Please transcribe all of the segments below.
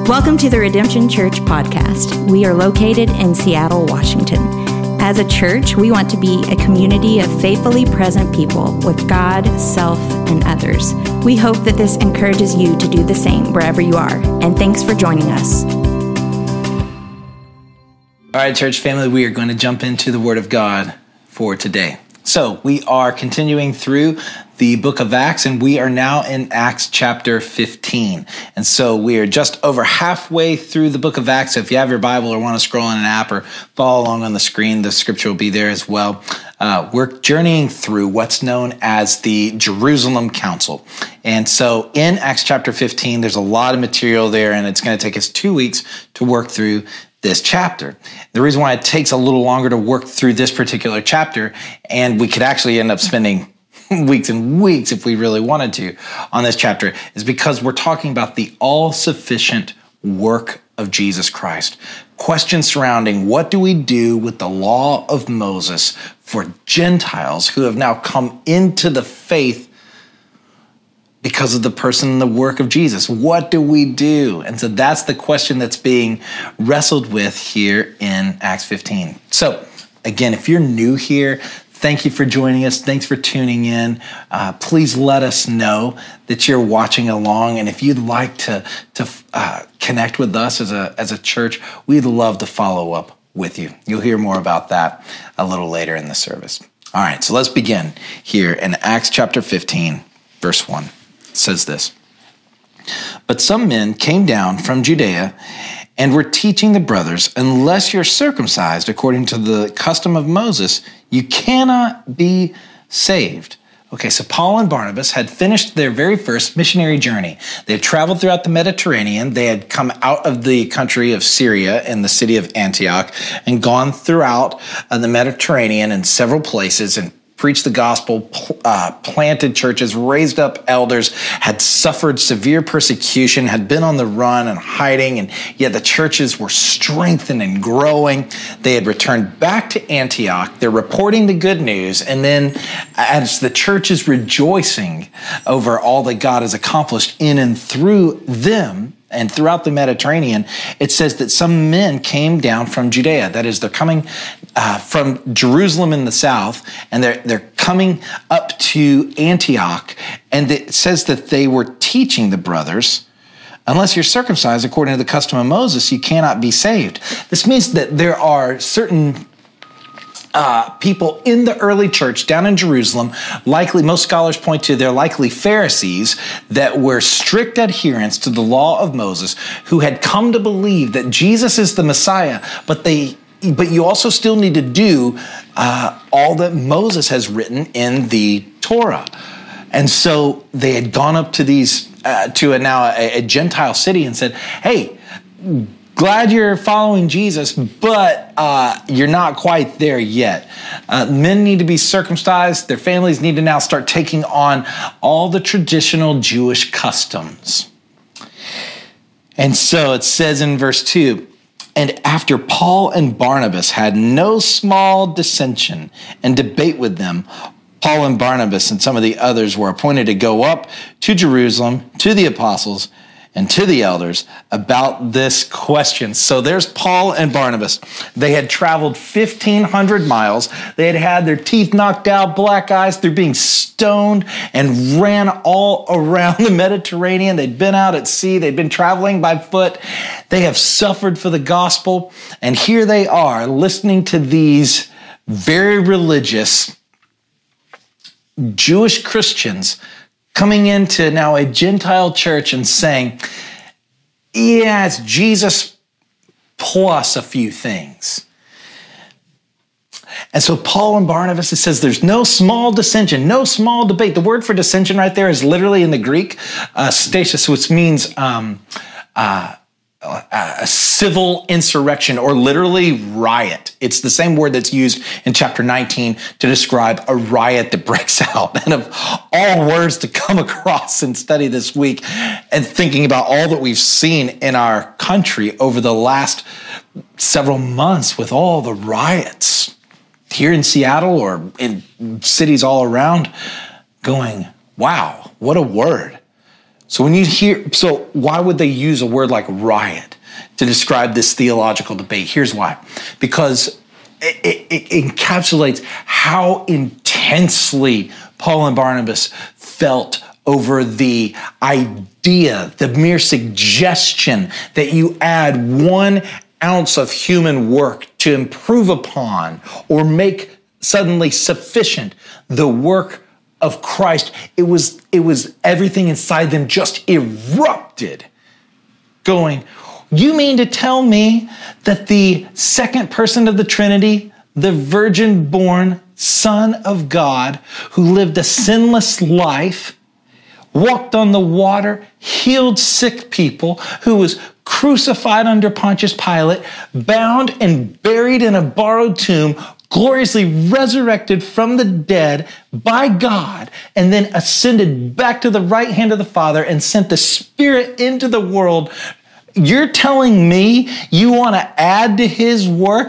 Welcome to the Redemption Church podcast. We are located in Seattle, Washington. As a church, we want to be a community of faithfully present people with God, self, and others. We hope that this encourages you to do the same wherever you are. And thanks for joining us. All right, church family, we are going to jump into the Word of God for today. So we are continuing through the book of Acts, and we are now in Acts chapter 15. And so we are just over halfway through the book of Acts. So if you have your Bible or want to scroll on an app or follow along on the screen, the scripture will be there as well. We're journeying through what's known as the Jerusalem Council. And so in Acts chapter 15, there's a lot of material there, and it's going to take us 2 weeks to work through this chapter. The reason why it takes a little longer to work through this particular chapter, and we could actually end up spending weeks and weeks if we really wanted to on this chapter, is because we're talking about the all-sufficient work of Jesus Christ. Questions surrounding what do we do with the law of Moses for Gentiles who have now come into the faith because of the person and the work of Jesus. What do we do? And so that's the question that's being wrestled with here in Acts 15. So again, if you're new here, thank you for joining us. Thanks for tuning in. Please let us know that you're watching along. And if you'd like to connect with us as a church, we'd love to follow up with you. You'll hear more about that a little later in the service. All right, so let's begin here in Acts chapter 15, verse 1. It says this: "But some men came down from Judea and were teaching the brothers, unless you're circumcised according to the custom of Moses, you cannot be saved." Okay, so Paul and Barnabas had finished their very first missionary journey. They had traveled throughout the Mediterranean. They had come out of the country of Syria in the city of Antioch and gone throughout the Mediterranean in several places and preached the gospel, planted churches, raised up elders, had suffered severe persecution, had been on the run and hiding, and yet the churches were strengthened and growing. They had returned back to Antioch. They're reporting the good news, and then as the church is rejoicing over all that God has accomplished in and through them, and throughout the Mediterranean, it says that some men came down from Judea. That is, they're coming from Jerusalem in the south, and they're coming up to Antioch. And it says that they were teaching the brothers, unless you're circumcised according to the custom of Moses, you cannot be saved. This means that there are certain people in the early church down in Jerusalem, likely, most scholars point to, they're likely Pharisees that were strict adherents to the law of Moses, who had come to believe that Jesus is the Messiah, but you also still need to do all that Moses has written in the Torah. And so they had gone up to a Gentile city and said, "Hey, glad you're following Jesus, but you're not quite there yet. Men need to be circumcised. Their families need to now start taking on all the traditional Jewish customs." And so it says in verse 2, "And after Paul and Barnabas had no small dissension and debate with them, Paul and Barnabas and some of the others were appointed to go up to Jerusalem to the apostles and to the elders about this question." So there's Paul and Barnabas. They had traveled 1,500 miles. They had had their teeth knocked out, black eyes. They're being stoned and ran all around the Mediterranean. They'd been out at sea. They'd been traveling by foot. They have suffered for the gospel. And here they are listening to these very religious Jewish Christians coming into now a Gentile church and saying, yeah, it's Jesus plus a few things. And so Paul and Barnabas, it says there's no small dissension, no small debate. The word for dissension right there is literally in the Greek, stasis, which means a civil insurrection, or literally riot. It's the same word that's used in chapter 19 to describe a riot that breaks out. And of all words to come across and study this week, and thinking about all that we've seen in our country over the last several months with all the riots here in Seattle or in cities all around, going, wow, what a word. So why would they use a word like riot to describe this theological debate? Here's why. Because it encapsulates how intensely Paul and Barnabas felt over the idea, the mere suggestion that you add 1 ounce of human work to improve upon or make suddenly sufficient the work of Christ. It was everything inside them just erupted, going, you mean to tell me that the second person of the Trinity, the virgin-born Son of God, who lived a sinless life, walked on the water, healed sick people, who was crucified under Pontius Pilate, bound and buried in a borrowed tomb, gloriously resurrected from the dead by God, and then ascended back to the right hand of the Father and sent the Spirit into the world. You're telling me you want to add to his work?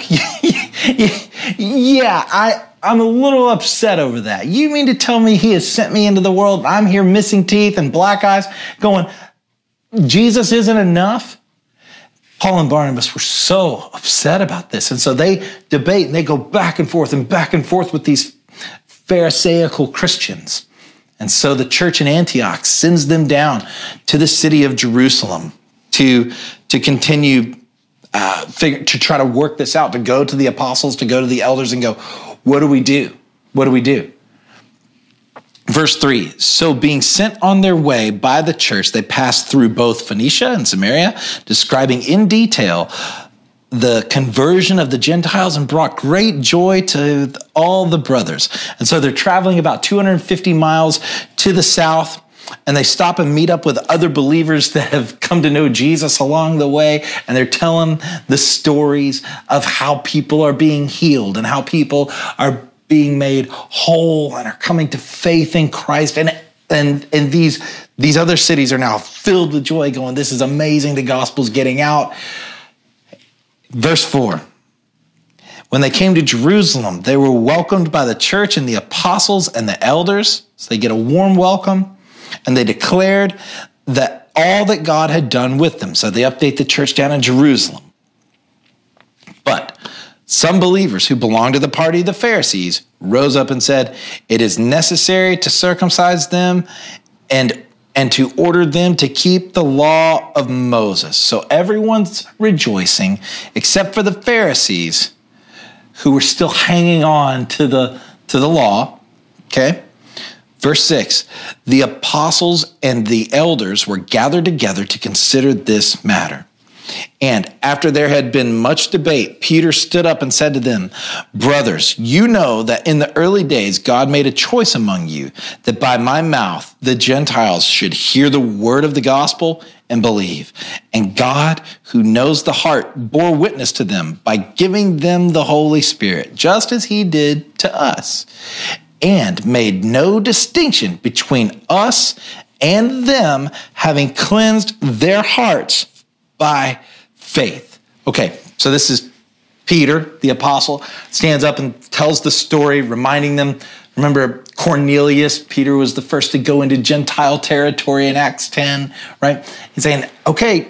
Yeah, I'm a little upset over that. You mean to tell me he has sent me into the world? I'm here missing teeth and black eyes going, Jesus isn't enough? Paul and Barnabas were so upset about this. And so they debate and they go back and forth with these Pharisaical Christians. And so the church in Antioch sends them down to the city of Jerusalem to continue to try to work this out, to go to the apostles, to go to the elders and go, what do we do? What do we do? Verse 3, so being sent on their way by the church, they passed through both Phoenicia and Samaria, describing in detail the conversion of the Gentiles and brought great joy to all the brothers. And so they're traveling about 250 miles to the south, and they stop and meet up with other believers that have come to know Jesus along the way. And they're telling the stories of how people are being healed and how people are being made whole and are coming to faith in Christ. And these other cities are now filled with joy, going, this is amazing. The gospel's getting out. Verse 4. When they came to Jerusalem, they were welcomed by the church and the apostles and the elders. So they get a warm welcome. And they declared that all that God had done with them. So they update the church down in Jerusalem. But some believers who belonged to the party of the Pharisees rose up and said, it is necessary to circumcise them and to order them to keep the law of Moses. So everyone's rejoicing except for the Pharisees who were still hanging on to the law. Okay? Verse 6, the apostles and the elders were gathered together to consider this matter. And after there had been much debate, Peter stood up and said to them, brothers, you know that in the early days God made a choice among you that by my mouth the Gentiles should hear the word of the gospel and believe. And God, who knows the heart, bore witness to them by giving them the Holy Spirit, just as he did to us, and made no distinction between us and them, having cleansed their hearts by faith. Okay, so this is Peter, the apostle, stands up and tells the story, reminding them, remember Cornelius, Peter was the first to go into Gentile territory in Acts 10, right? He's saying, okay,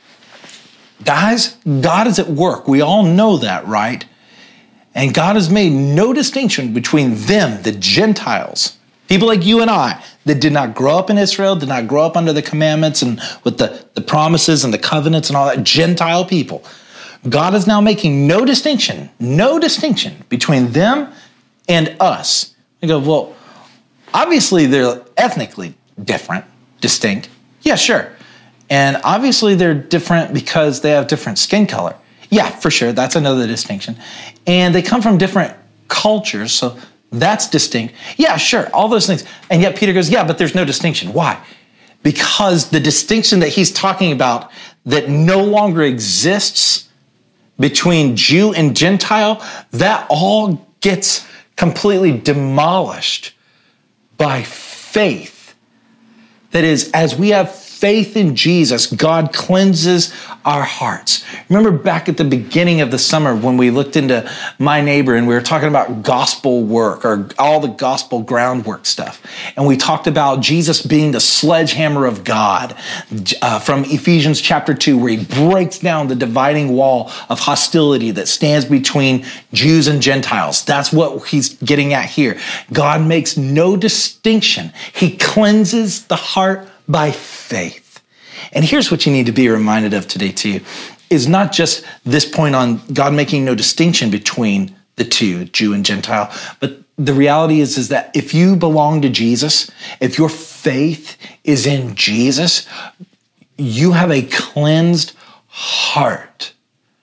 guys, God is at work. We all know that, right? And God has made no distinction between them, the Gentiles, people like you and I, that did not grow up in Israel, did not grow up under the commandments and with the promises and the covenants and all that, Gentile people. God is now making no distinction between them and us. You go, well, obviously they're ethnically different, distinct. Yeah, sure. And obviously they're different because they have different skin color. Yeah, for sure. That's another distinction. And they come from different cultures, so that's distinct. Yeah, sure. All those things. And yet Peter goes, yeah, but there's no distinction. Why? Because the distinction that he's talking about that no longer exists between Jew and Gentile, that all gets completely demolished by faith. That is, as we have faith in Jesus, God cleanses our hearts. Remember back at the beginning of the summer when we looked into My Neighbor and we were talking about gospel work or all the gospel groundwork stuff. And we talked about Jesus being the sledgehammer of God from Ephesians chapter 2, where he breaks down the dividing wall of hostility that stands between Jews and Gentiles. That's what he's getting at here. God makes no distinction. He cleanses the heart by faith. And here's what you need to be reminded of today too, is not just this point on God making no distinction between the two, Jew and Gentile, but the reality is that if you belong to Jesus, if your faith is in Jesus, you have a cleansed heart.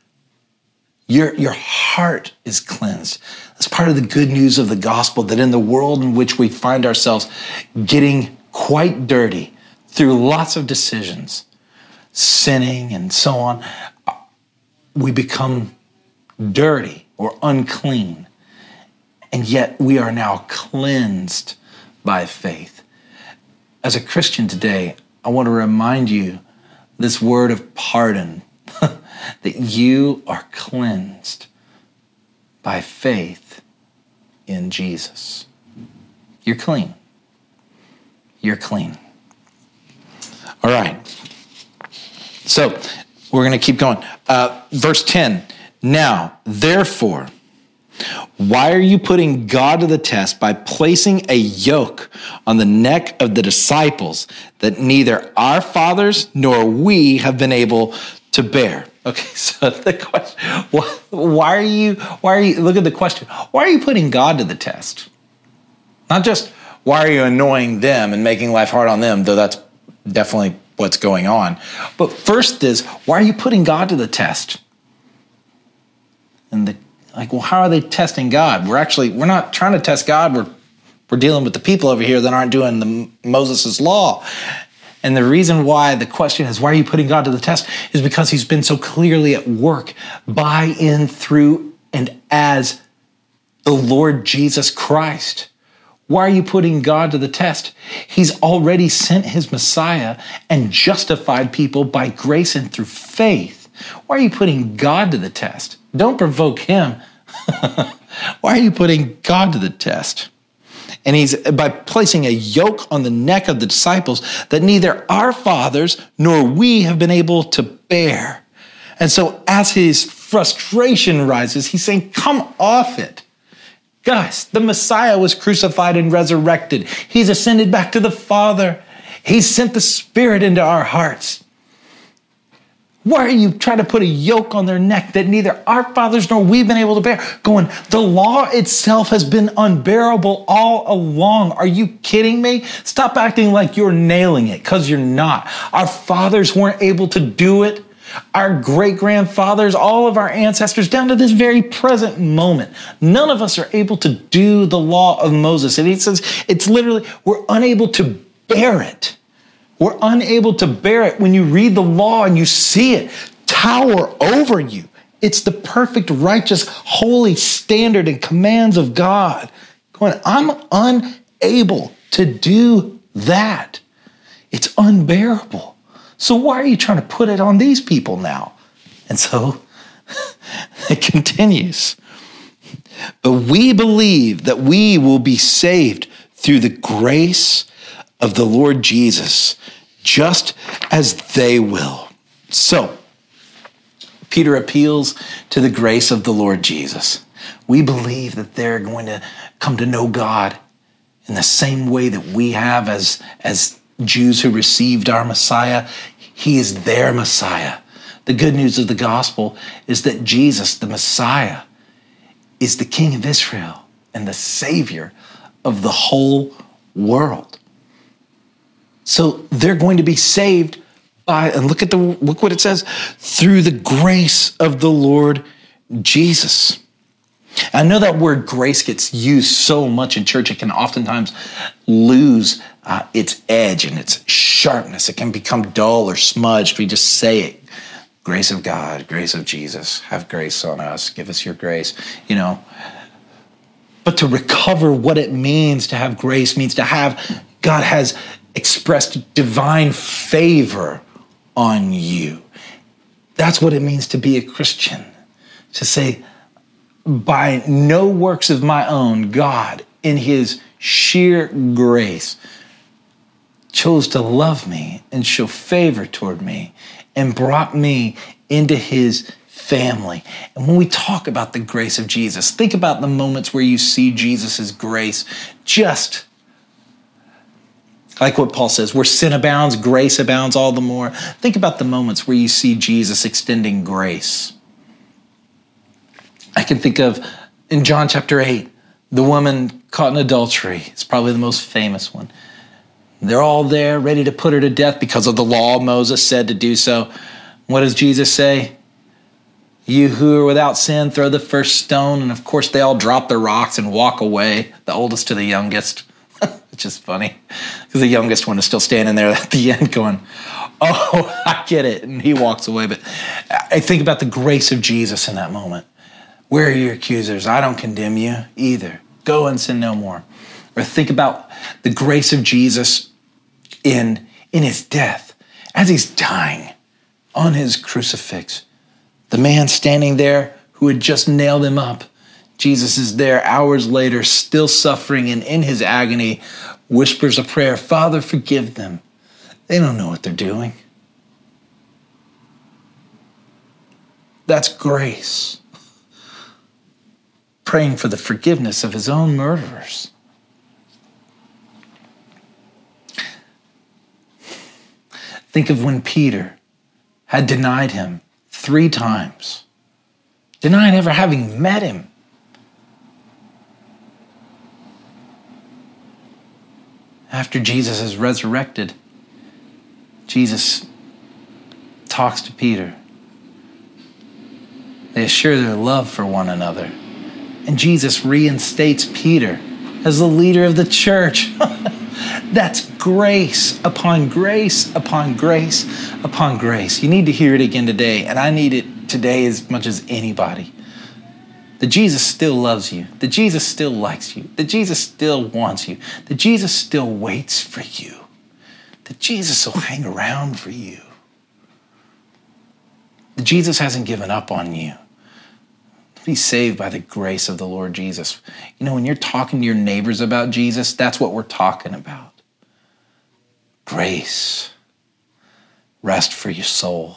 Your heart is cleansed. That's part of the good news of the gospel, that in the world in which we find ourselves getting quite dirty through lots of decisions, sinning and so on, we become dirty or unclean. And yet we are now cleansed by faith. As a Christian today, I want to remind you this word of pardon, that you are cleansed by faith in Jesus. You're clean. You're clean. All right. So we're going to keep going. Verse 10. Now, therefore, why are you putting God to the test by placing a yoke on the neck of the disciples that neither our fathers nor we have been able to bear? Okay, so the question, why are you, look at the question. Why are you putting God to the test? Not just why are you annoying them and making life hard on them, though that's definitely what's going on. But first is, why are you putting God to the test? And how are they testing God? We're not trying to test God. We're dealing with the people over here that aren't doing Moses' law. And the reason why the question is, why are you putting God to the test, is because he's been so clearly at work by, in, through, and as the Lord Jesus Christ. Why are you putting God to the test? He's already sent his Messiah and justified people by grace and through faith. Why are you putting God to the test? Don't provoke him. Why are you putting God to the test? And he's by placing a yoke on the neck of the disciples that neither our fathers nor we have been able to bear. And so as his frustration rises, he's saying, come off it. Guys, the Messiah was crucified and resurrected. He's ascended back to the Father. He sent the Spirit into our hearts. Why are you trying to put a yoke on their neck that neither our fathers nor we've been able to bear? Going, the law itself has been unbearable all along. Are you kidding me? Stop acting like you're nailing it, because you're not. Our fathers weren't able to do it. Our great-grandfathers, all of our ancestors, down to this very present moment, none of us are able to do the law of Moses. And he says, it's literally, we're unable to bear it. We're unable to bear it. When you read the law and you see it tower over you, it's the perfect, righteous, holy standard and commands of God. Going, I'm unable to do that. It's unbearable. So why are you trying to put it on these people now? And so it continues. But we believe that we will be saved through the grace of the Lord Jesus, just as they will. So, Peter appeals to the grace of the Lord Jesus. We believe that they're going to come to know God in the same way that we have as Jews who received our Messiah. He is their Messiah. The good news of the gospel is that Jesus, the Messiah, is the King of Israel and the Savior of the whole world. So they're going to be saved by, and look what it says, through the grace of the Lord Jesus. I know that word grace gets used so much in church, it can oftentimes lose its edge and its sharpness. It can become dull or smudged. We just say it. Grace of God, grace of Jesus, have grace on us, give us your grace, But to recover what it means to have grace means to have, God has expressed divine favor on you. That's what it means to be a Christian. To say, by no works of my own, God, in his sheer grace, chose to love me and show favor toward me and brought me into his family. And when we talk about the grace of Jesus, think about the moments where you see Jesus' grace just like what Paul says, where sin abounds, grace abounds all the more. Think about the moments where you see Jesus extending grace. I can think of in John chapter 8, the woman caught in adultery. It's probably the most famous one. They're all there ready to put her to death because of the law. Moses said to do so. What does Jesus say? You who are without sin, throw the first stone. And of course, they all drop their rocks and walk away, the oldest to the youngest. It's just funny because the youngest one is still standing there at the end going, oh, I get it. And he walks away. But I think about the grace of Jesus in that moment. Where are your accusers? I don't condemn you either. Go and sin no more. Or think about the grace of Jesus in his death as he's dying on his crucifix. The man standing there who had just nailed him up. Jesus is there hours later, still suffering, and in his agony, whispers a prayer, Father, forgive them. They don't know what they're doing. That's grace. Praying for the forgiveness of his own murderers. Think of when Peter had denied him 3 times, denying ever having met him. After Jesus is resurrected, Jesus talks to Peter. They assure their love for one another. And Jesus reinstates Peter as the leader of the church. That's grace upon grace upon grace upon grace. You need to hear it again today, and I need it today as much as anybody. That Jesus still loves you. That Jesus still likes you. That Jesus still wants you. That Jesus still waits for you. That Jesus will hang around for you. That Jesus hasn't given up on you. Be saved by the grace of the Lord Jesus. You know, when you're talking to your neighbors about Jesus, that's what we're talking about. Grace. Rest for your soul.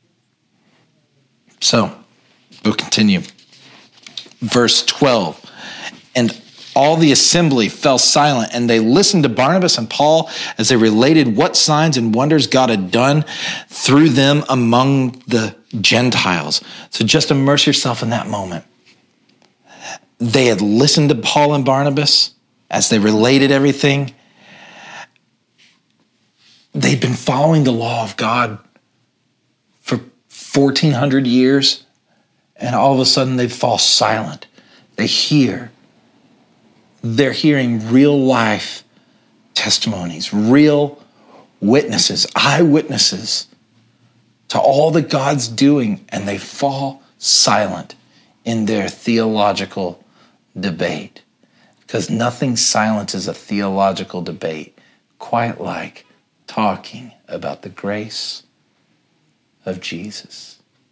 So, we'll continue. Verse 12, and all the assembly fell silent, and they listened to Barnabas and Paul as they related what signs and wonders God had done through them among the Gentiles. So just immerse yourself in that moment. They had listened to Paul and Barnabas as they related everything. They'd been following the law of God for 1,400 years. And all of a sudden they fall silent. They hear. They're hearing real life testimonies, real witnesses, eyewitnesses to all that God's doing. And they fall silent in their theological debate. Because nothing silences a theological debate quite like talking about the grace of Jesus.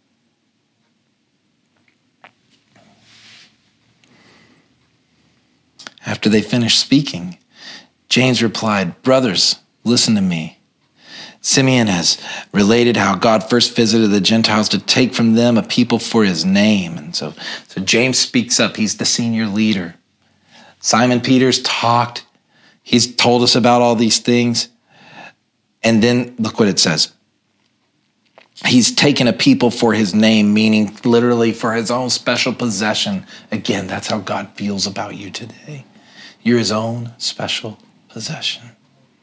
After they finished speaking, James replied, Brothers, listen to me. Simeon has related how God first visited the Gentiles to take from them a people for his name. And so James speaks up. He's the senior leader. Simon Peter's talked. He's told us about all these things. And then look what it says. He's taken a people for his name, meaning literally for his own special possession. Again, that's how God feels about you today. You're his own special possession.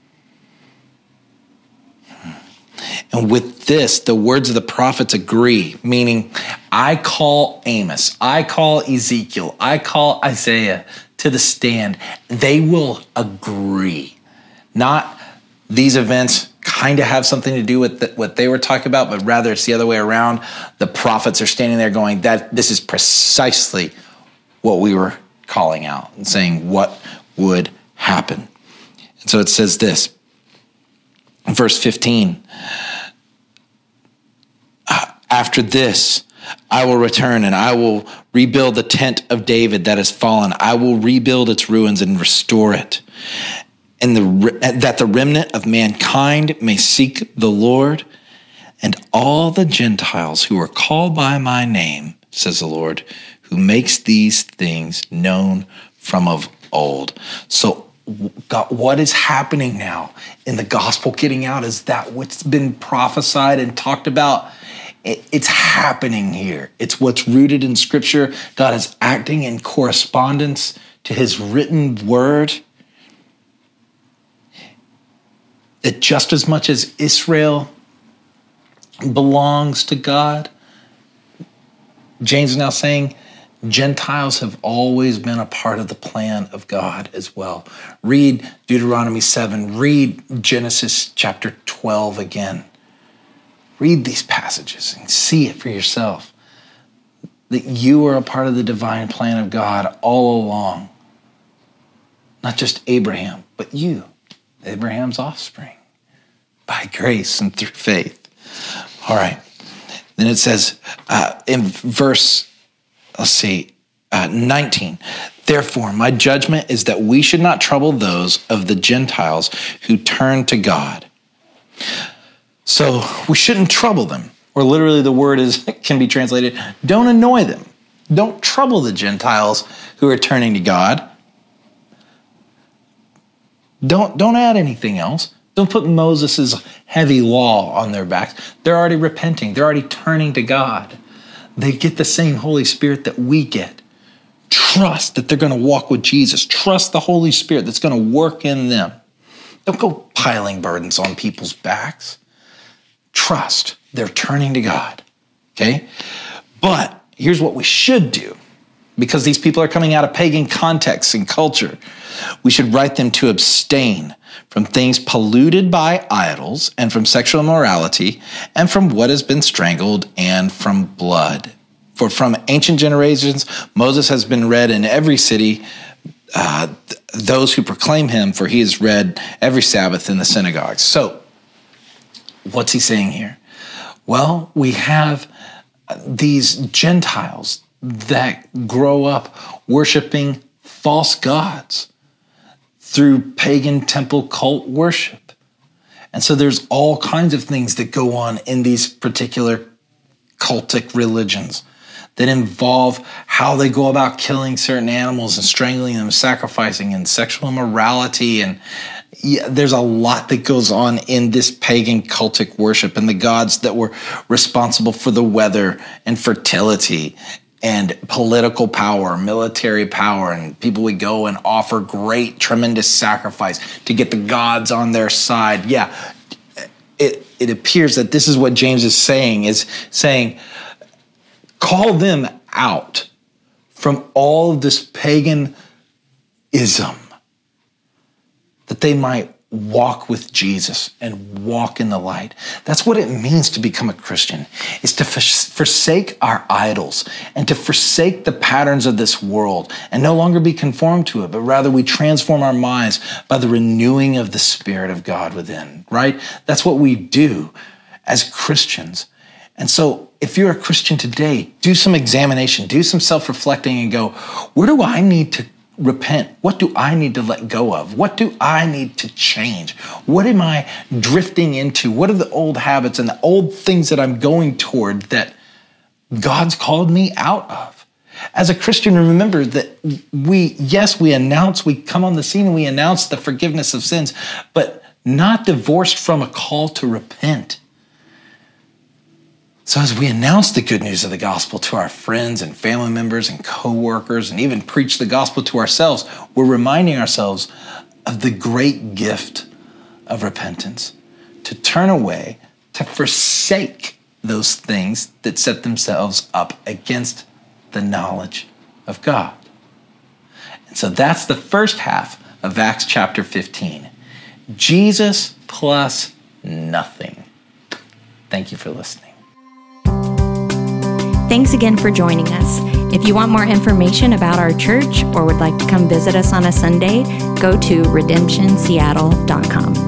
And with this, the words of the prophets agree, meaning I call Amos, I call Ezekiel, I call Isaiah to the stand. They will agree. Not these events kind of have something to do with what they were talking about, but rather it's the other way around. The prophets are standing there going, that this is precisely what we were calling out and saying what would happen. And so it says this, Verse 15, after this, I will return and I will rebuild the tent of David that has fallen. I will rebuild its ruins and restore it, and that the remnant of mankind may seek the Lord, and all the Gentiles who are called by my name, says the Lord, who makes these things known from of old. So God, what is happening now in the gospel getting out is that what's been prophesied and talked about. It's happening here. It's what's rooted in Scripture. God is acting in correspondence to his written word. That just as much as Israel belongs to God, James is now saying Gentiles have always been a part of the plan of God as well. Read Deuteronomy 7. Read Genesis chapter 12 again. Read these passages and see it for yourself. That you are a part of the divine plan of God all along. Not just Abraham, but you, Abraham's offspring, by grace and through faith. All right. Then it says in verse, 19, therefore, my judgment is that we should not trouble those of the Gentiles who turn to God. So we shouldn't trouble them, or literally the word can be translated, don't annoy them. Don't trouble the Gentiles who are turning to God. Don't add anything else. Don't put Moses' heavy law on their backs. They're already repenting. They're already turning to God. They get the same Holy Spirit that we get. Trust that they're going to walk with Jesus. Trust the Holy Spirit that's going to work in them. Don't go piling burdens on people's backs. Trust they're turning to God, okay? But here's what we should do, because these people are coming out of pagan contexts and culture. We should write them to abstain from things polluted by idols and from sexual immorality and from what has been strangled and from blood. For from ancient generations, Moses has been read in every city, those who proclaim him, for he is read every Sabbath in the synagogues. So, what's he saying here? Well, we have these Gentiles that grow up worshiping false gods through pagan temple cult worship. And so there's all kinds of things that go on in these particular cultic religions that involve how they go about killing certain animals and strangling them, sacrificing, and sexual immorality. And there's a lot that goes on in this pagan cultic worship, and the gods that were responsible for the weather and fertility and political power, military power, and people would go and offer great, tremendous sacrifice to get the gods on their side. Yeah, it appears that this is what James is saying, call them out from all of this paganism, that they might walk with Jesus and walk in the light. That's what it means to become a Christian, is to forsake our idols and to forsake the patterns of this world and no longer be conformed to it, but rather we transform our minds by the renewing of the Spirit of God within, right? That's what we do as Christians. And so if you're a Christian today, do some examination, do some self-reflecting and go, where do I need to repent? What do I need to let go of? What do I need to change? What am I drifting into? What are the old habits and the old things that I'm going toward that God's called me out of? As a Christian, remember that we come on the scene and we announce the forgiveness of sins, but not divorced from a call to repent. So as we announce the good news of the gospel to our friends and family members and co-workers and even preach the gospel to ourselves, we're reminding ourselves of the great gift of repentance, to turn away, to forsake those things that set themselves up against the knowledge of God. And so that's the first half of Acts chapter 15. Jesus plus nothing. Thank you for listening. Thanks again for joining us. If you want more information about our church or would like to come visit us on a Sunday, go to redemptionseattle.com.